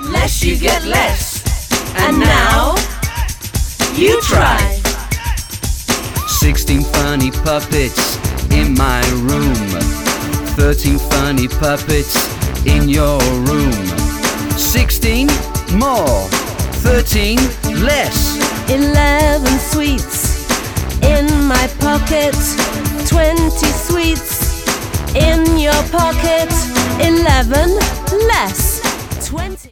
less you get less. And now, you try. 16 funny puppets in my room. 13 funny puppets in your room. 16 more, 13 less. 11 sweets in my pocket. 20 sweets in your pocket. 11 less. 20